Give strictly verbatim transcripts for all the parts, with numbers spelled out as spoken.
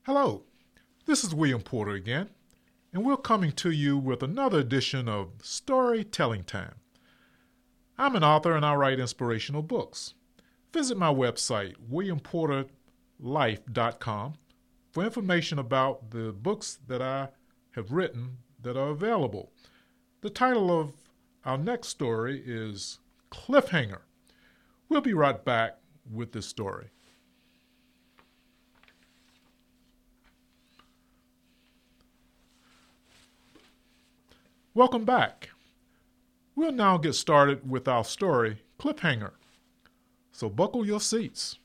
Hello, this is William Porter again, and we're coming to you with another edition of Storytelling Time. I'm an author and I write inspirational books. Visit my website, william porter life dot com, for information about the books that I have written that are available. The title of our next story is Cliffhanger. We'll be right back with this story. Welcome back. We'll now get started with our story, Cliffhanger. So buckle your seats.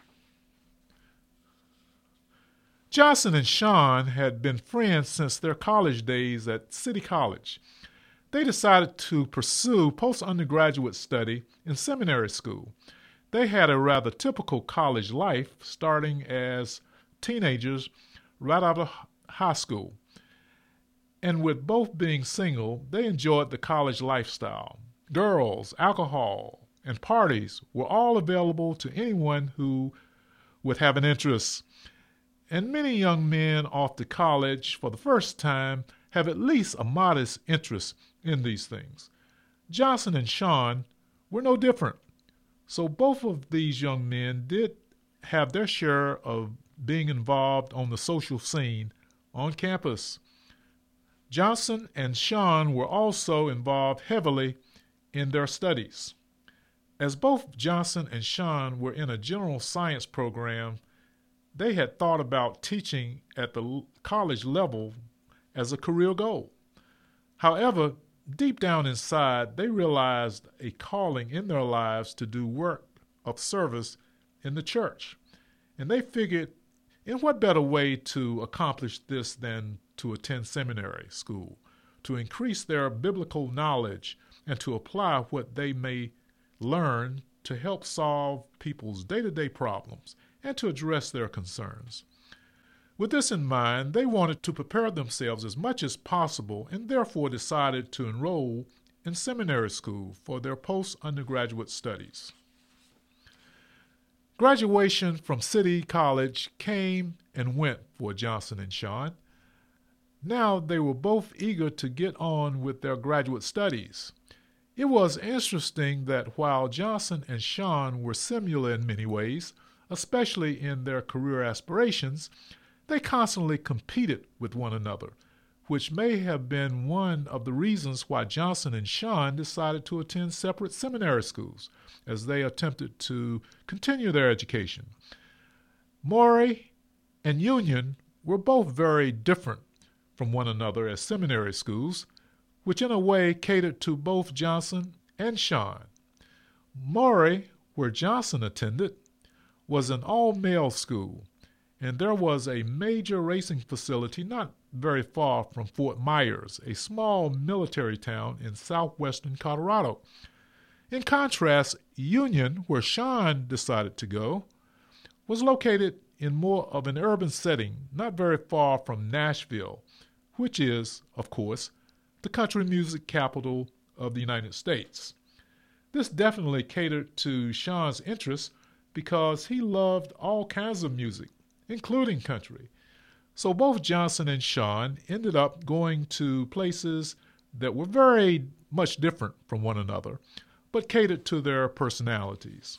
Johnson and Sean had been friends since their college days at City College. They decided to pursue post-undergraduate study in seminary school. They had a rather typical college life, starting as teenagers right out of high school. And with both being single, they enjoyed the college lifestyle. Girls, alcohol, and parties were all available to anyone who would have an interest. And many young men off to college for the first time have at least a modest interest in these things. Johnson and Sean were no different. So both of these young men did have their share of being involved on the social scene on campus. Johnson and Sean were also involved heavily in their studies. As both Johnson and Sean were in a general science program, they had thought about teaching at the college level as a career goal. However, deep down inside, they realized a calling in their lives to do work of service in the church. And they figured, in what better way to accomplish this than to attend seminary school, to increase their biblical knowledge and to apply what they may learn to help solve people's day-to-day problems and to address their concerns. With this in mind, they wanted to prepare themselves as much as possible and therefore decided to enroll in seminary school for their post-undergraduate studies. Graduation from City College came and went for Johnson and Sean. Now they were both eager to get on with their graduate studies. It was interesting that while Johnson and Sean were similar in many ways, especially in their career aspirations, they constantly competed with one another, which may have been one of the reasons why Johnson and Sean decided to attend separate seminary schools as they attempted to continue their education. Maury and Union were both very different from one another as seminary schools, which in a way catered to both Johnson and Sean. Maury, where Johnson attended, was an all-male school, and there was a major racing facility not very far from Fort Myers, a small military town in southwestern Colorado. In contrast, Union, where Sean decided to go, was located in more of an urban setting, not very far from Nashville, which is, of course, the country music capital of the United States. This definitely catered to Sean's interests because he loved all kinds of music, including country. So both Johnson and Sean ended up going to places that were very much different from one another, but catered to their personalities.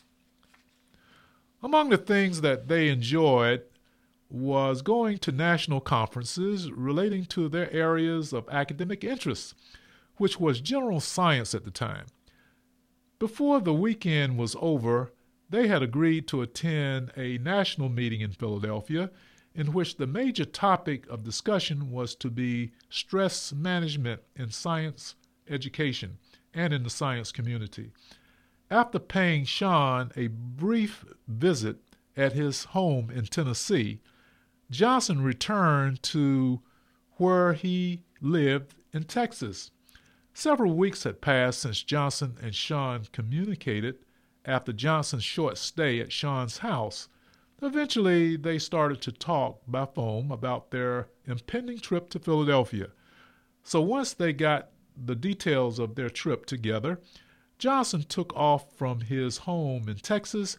Among the things that they enjoyed was going to national conferences relating to their areas of academic interest, which was general science at the time. Before the weekend was over, they had agreed to attend a national meeting in Philadelphia in which the major topic of discussion was to be stress management in science education and in the science community. After paying Sean a brief visit at his home in Tennessee, Johnson returned to where he lived in Texas. Several weeks had passed since Johnson and Sean communicated after Johnson's short stay at Sean's house. Eventually, they started to talk by phone about their impending trip to Philadelphia. So once they got the details of their trip together, Johnson took off from his home in Texas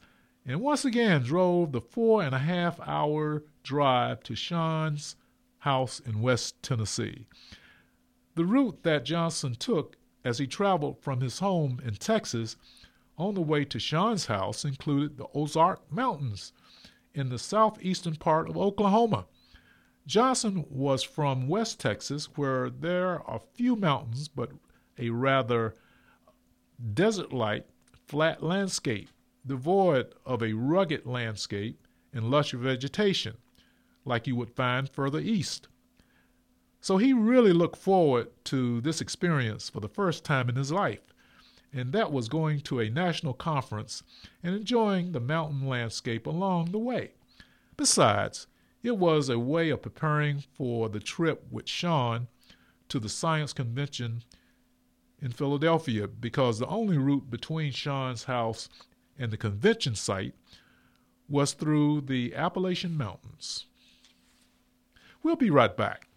and once again drove the four and a half hour drive to Sean's house in West Tennessee. The route that Johnson took as he traveled from his home in Texas on the way to Sean's house included the Ozark Mountains in the southeastern part of Oklahoma. Johnson was from West Texas, where there are few mountains but a rather desert-like flat landscape, devoid of a rugged landscape and lush vegetation, like you would find further east. So he really looked forward to this experience for the first time in his life, and that was going to a national conference and enjoying the mountain landscape along the way. Besides, it was a way of preparing for the trip with Sean to the science convention in Philadelphia, because the only route between Sean's house and the convention site was through the Appalachian Mountains. We'll be right back.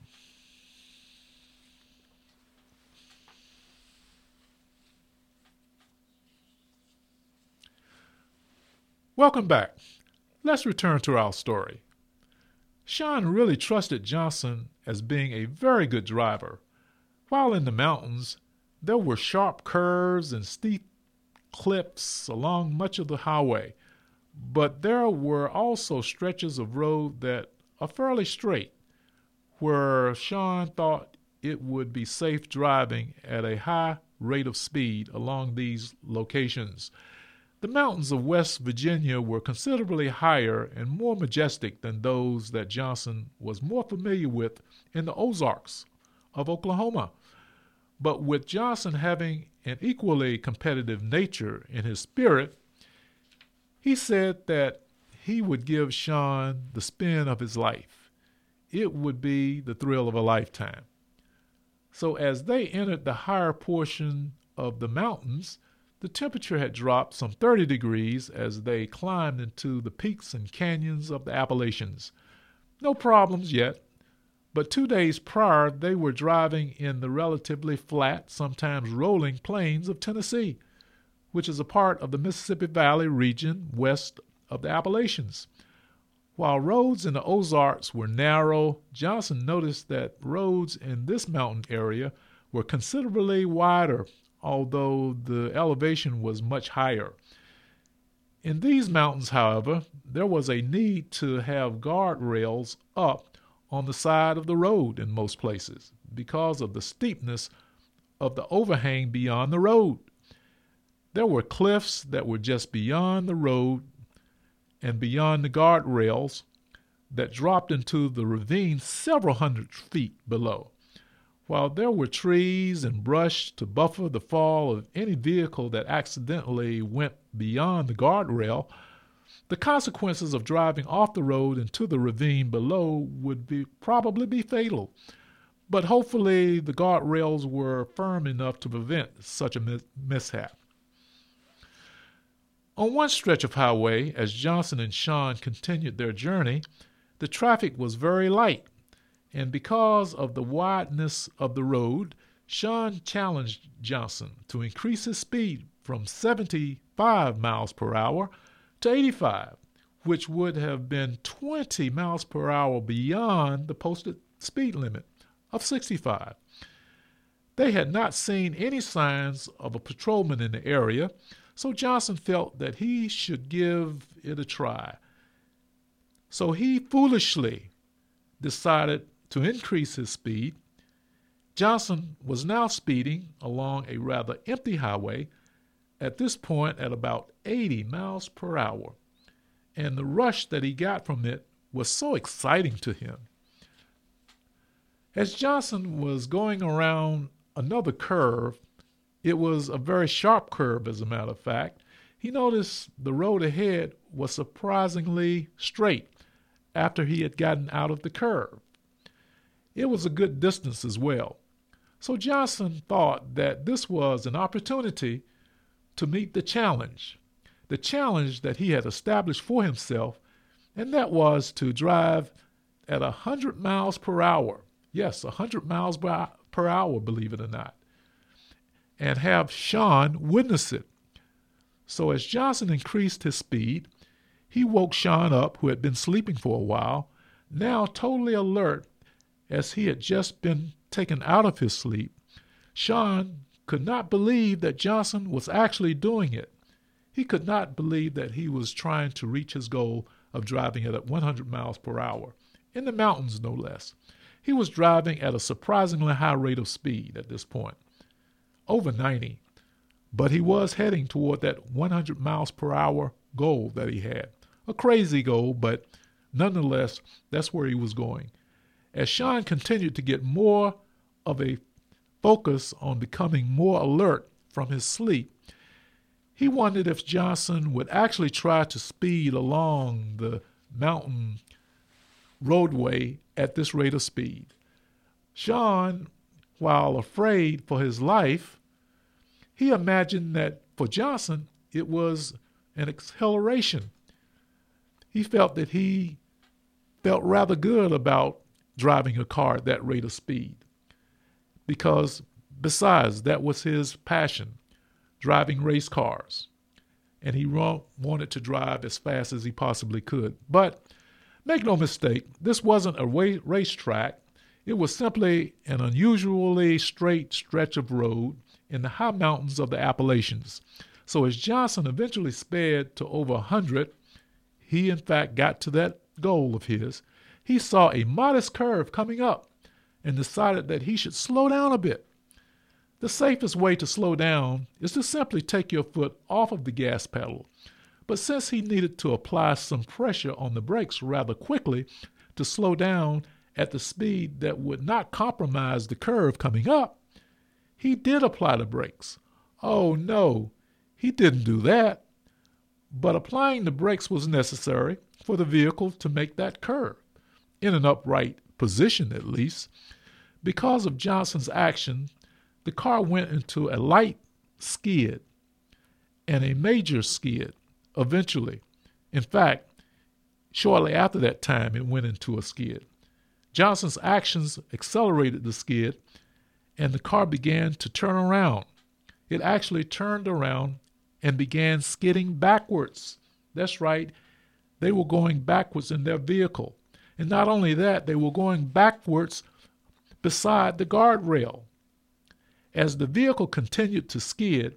Welcome back. Let's return to our story. Sean really trusted Johnson as being a very good driver. While in the mountains, there were sharp curves and steep cliffs along much of the highway, but there were also stretches of road that are fairly straight, where Sean thought it would be safe driving at a high rate of speed along these locations. The mountains of West Virginia were considerably higher and more majestic than those that Johnson was more familiar with in the Ozarks of Oklahoma. But with Johnson having an equally competitive nature in his spirit, he said that he would give Sean the spin of his life. It would be the thrill of a lifetime. So as they entered the higher portion of the mountains, the temperature had dropped some thirty degrees as they climbed into the peaks and canyons of the Appalachians. No problems yet, but two days prior they were driving in the relatively flat, sometimes rolling plains of Tennessee, which is a part of the Mississippi Valley region west of the Appalachians. While roads in the Ozarks were narrow, Johnson noticed that roads in this mountain area were considerably wider, although the elevation was much higher. In these mountains, however, there was a need to have guardrails up on the side of the road in most places because of the steepness of the overhang beyond the road. There were cliffs that were just beyond the road and beyond the guardrails that dropped into the ravine several hundred feet below. While there were trees and brush to buffer the fall of any vehicle that accidentally went beyond the guardrail, the consequences of driving off the road into the ravine below would be probably be fatal. But hopefully the guardrails were firm enough to prevent such a mis- mishap. On one stretch of highway, as Johnson and Sean continued their journey, the traffic was very light, and because of the wideness of the road, Sean challenged Johnson to increase his speed from seventy-five miles per hour to eighty-five, which would have been twenty miles per hour beyond the posted speed limit of sixty-five. They had not seen any signs of a patrolman in the area, so Johnson felt that he should give it a try. So he foolishly decided to increase his speed. Johnson was now speeding along a rather empty highway, at this point at about eighty miles per hour, and the rush that he got from it was so exciting to him. As Johnson was going around another curve, it was a very sharp curve as a matter of fact, he noticed the road ahead was surprisingly straight after he had gotten out of the curve. It was a good distance as well. So Johnson thought that this was an opportunity to meet the challenge, the challenge that he had established for himself, and that was to drive at one hundred miles per hour. Yes, one hundred miles per hour, believe it or not, and have Sean witness it. So as Johnson increased his speed, He woke Sean up, who had been sleeping for a while, now totally alert as he had just been taken out of his sleep. Sean could not believe that Johnson was actually doing it. He could not believe that he was trying to reach his goal of driving at one hundred miles per hour, in the mountains no less. He was driving at a surprisingly high rate of speed at this point, over ninety, but he was heading toward that one hundred miles per hour goal that he had. A crazy goal, but nonetheless, that's where he was going. As Sean continued to get more of a focus on becoming more alert from his sleep, he wondered if Johnson would actually try to speed along the mountain roadway at this rate of speed. Sean, while afraid for his life, he imagined that for Johnson it was an acceleration. He felt that he felt rather good about driving a car at that rate of speed because, besides, that was his passion, driving race cars, and he wanted to drive as fast as he possibly could. But make no mistake, this wasn't a racetrack. It was simply an unusually straight stretch of road in the high mountains of the Appalachians. So as Johnson eventually sped to over one hundred, he in fact got to that goal of his. He saw a modest curve coming up and decided that he should slow down a bit. The safest way to slow down is to simply take your foot off of the gas pedal. But since he needed to apply some pressure on the brakes rather quickly to slow down at the speed that would not compromise the curve coming up, he did apply the brakes. Oh no, he didn't do that. But applying the brakes was necessary for the vehicle to make that curve, in an upright position at least. Because of Johnson's action, the car went into a light skid and a major skid eventually. In fact, shortly after that time, it went into a skid. Johnson's actions accelerated the skid, and the car began to turn around. It actually turned around and began skidding backwards. That's right, they were going backwards in their vehicle. And not only that, they were going backwards beside the guardrail. As the vehicle continued to skid,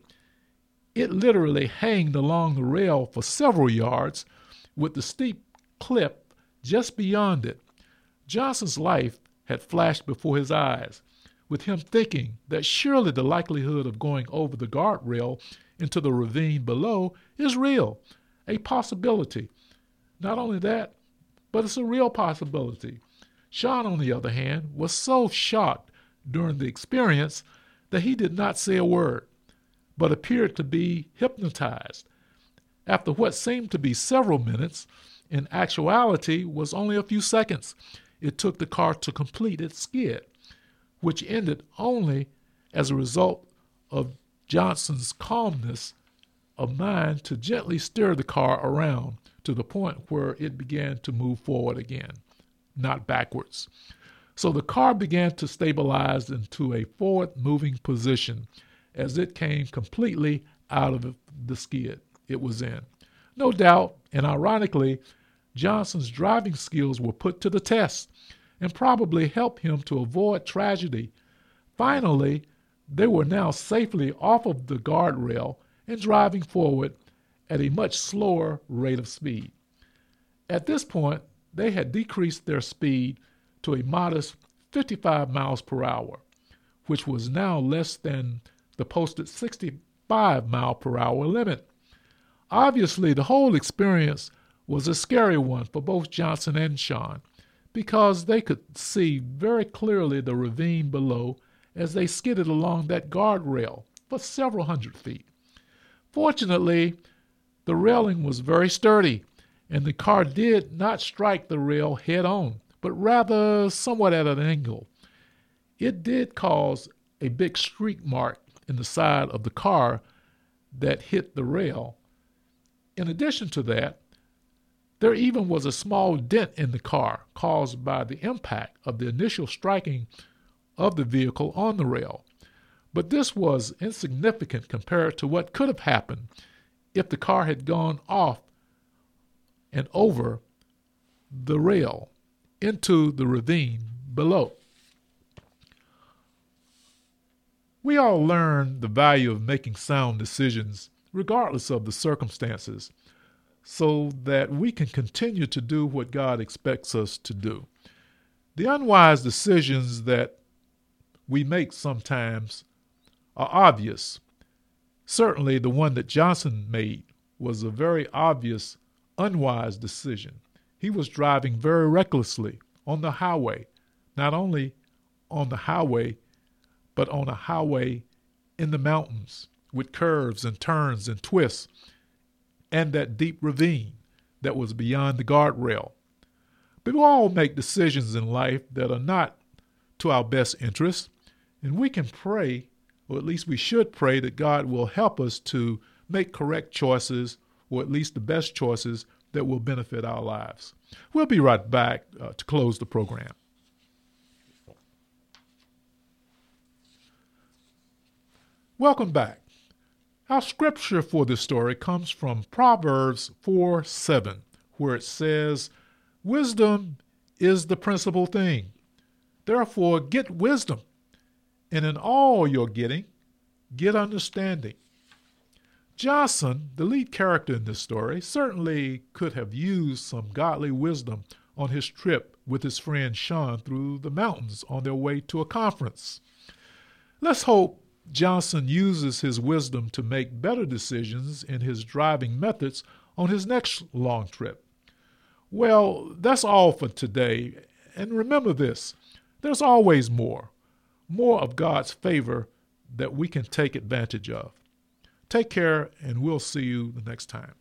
it literally hanged along the rail for several yards with the steep cliff just beyond it. Johnson's life had flashed before his eyes, with him thinking that surely the likelihood of going over the guardrail into the ravine below is real, a possibility. Not only that, but it's a real possibility. Sean, on the other hand, was so shocked during the experience that he did not say a word, but appeared to be hypnotized. After what seemed to be several minutes, in actuality was only a few seconds, it took the car to complete its skid, which ended only as a result of Johnson's calmness of mind to gently steer the car around to the point where it began to move forward again, not backwards. So the car began to stabilize into a forward-moving position as it came completely out of the skid it was in. No doubt, and ironically, Johnson's driving skills were put to the test and probably helped him to avoid tragedy. Finally, they were now safely off of the guardrail and driving forward at a much slower rate of speed. At this point, they had decreased their speed to a modest fifty-five miles per hour, which was now less than the posted sixty-five mile per hour limit. Obviously, the whole experience was a scary one for both Johnson and Sean, because they could see very clearly the ravine below as they skidded along that guardrail for several hundred feet. Fortunately, the railing was very sturdy, and the car did not strike the rail head on, but rather somewhat at an angle. It did cause a big streak mark in the side of the car that hit the rail. In addition to that, there even was a small dent in the car caused by the impact of the initial striking of the vehicle on the rail. But this was insignificant compared to what could have happened if the car had gone off and over the rail into the ravine below. We all learn the value of making sound decisions regardless of the circumstances, so that we can continue to do what God expects us to do. The unwise decisions that we make sometimes are obvious. Certainly the one that Johnson made was a very obvious, unwise decision. He was driving very recklessly on the highway, not only on the highway, but on a highway in the mountains with curves and turns and twists and that deep ravine that was beyond the guardrail. But we all make decisions in life that are not to our best interest, and we can pray, or at least we should pray, that God will help us to make correct choices, or at least the best choices that will benefit our lives. We'll be right back uh, to close the program. Welcome back. Our scripture for this story comes from Proverbs four seven, where it says, "Wisdom is the principal thing. Therefore get wisdom, and in all your getting, get understanding." Johnson, the lead character in this story, certainly could have used some godly wisdom on his trip with his friend Sean through the mountains on their way to a conference. Let's hope Johnson uses his wisdom to make better decisions in his driving methods on his next long trip. Well, that's all for today. And remember this, there's always more, more of God's favor that we can take advantage of. Take care, and we'll see you the next time.